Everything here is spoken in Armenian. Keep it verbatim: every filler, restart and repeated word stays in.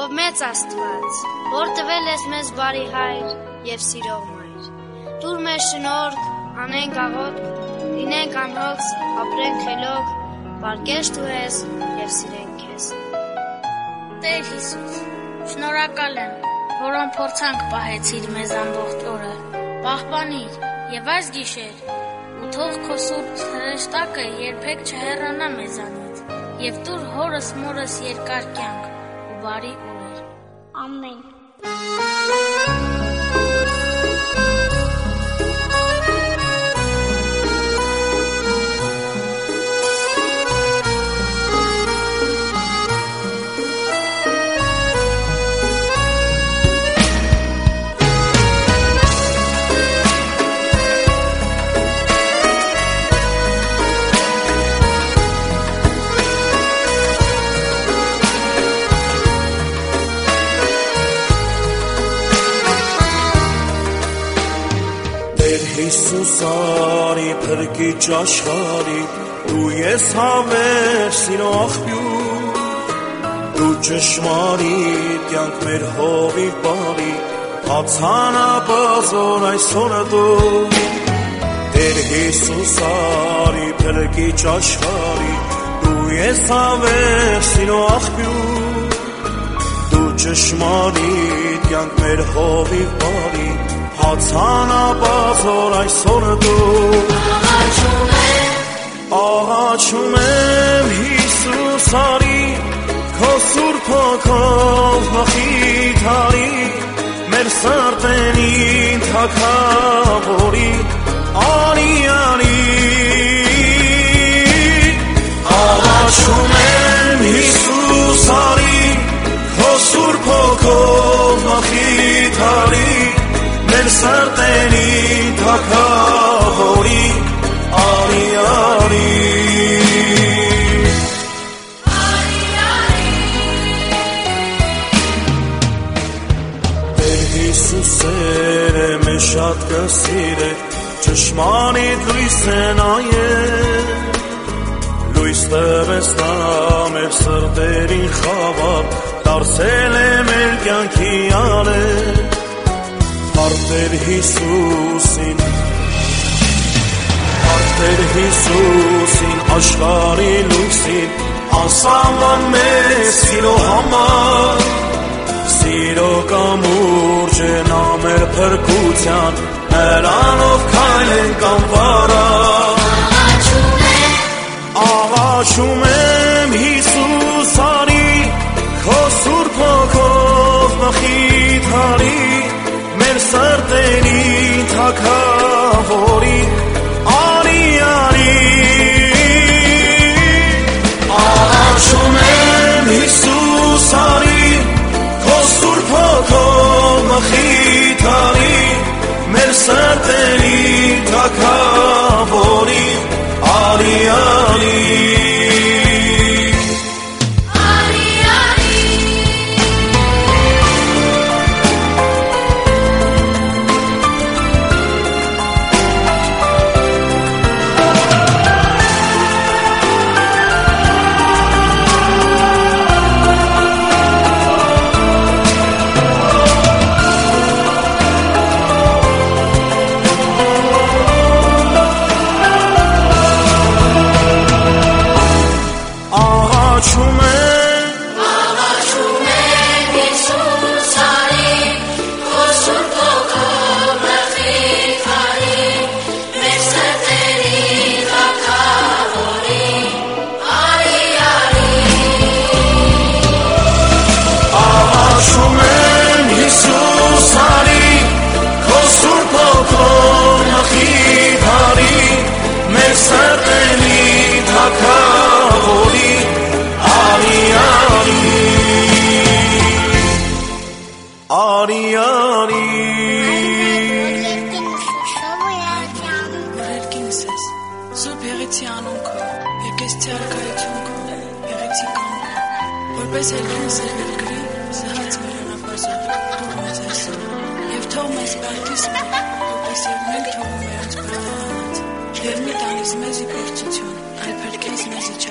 ով մեծ Աստված, որ տվել ես մեզ բարի հայր եւ սիրող մայր։ Տուր մեզ շնորհք, անենք աղոթք, լինենք անհոգ, ապրենք խելոք, պարգև տուես եւ սիրենք քեզ։ Տեր Հիսուս, շնորհակալ եմ, որ անփորձանք պահեցիր մեզ ամբողջ օրը, պահպանիր եւ այս գիշեր, ու թող քո սուրբ հրեշտակը երբեք չհեռանա մեզանից, եւ տուր հորս մորս երկար կյանք ու բարի օրեր։ Ամեն։ Հիսուս արի փրկիչ աշխարհի, դու ես հավեր սիրո աղբյուր, դու ճշմարիտ կյանք մեր հովիվ բարի, հացանապազոր այսօրը դու, Տեր Հիսուս արի փրկիչ աշխարհի, դու ես հավեր սիրո աղբյուր, դու ճշմարիտ կյանք մեր հովիվ բարի, հացանապազոր այսօրը դու Աղաչում եմ, աղաչում եմ Հիսուս արի, քո սուրբ հոգով մխիթարի, մեր սրտերին թագավորի, արի, արի Աղաչում եմ Հիսուս արի, քո սուրբ հոգով մխիթարի, մեր սրտերին թագավորի, արի, արի Արի, արի Տեր Հիսուսեր է մեզ շատ կսիրե, ճշմարիտ լույս է նայել, լույս տվեց նա մեր սրտերին խավար, դարձել է մեր կյանքի արել, Տեր Հիսուսին, Տեր Հիսուսին, աշխարհի լույսին, անսահման մեծ սիրո համար, սիրո կամուրջ է նա մեր փրկության, նրանով քայլենք անվարար։ Աղաչում եմ, աղաչում եմ Հիսուս արի, քո սուրբ հոգով մխիթարի, մեր սրտերին թագավորի, արի, արի Աղաչում եմ Հիսուս արի, քո սուրբ հոգով մխիթարի, մեր սրտերին թագավորի, արի, արի Որպես ելքին սերվել գրի, սհաց մերոնապազով, դուր մեզ այսօր, և թող մեզ պարտիս մեր, որպես և մենք թողում մերոնց պարտանանց, և մի տանիս մեզի գործություն, այլ փրկես մեզի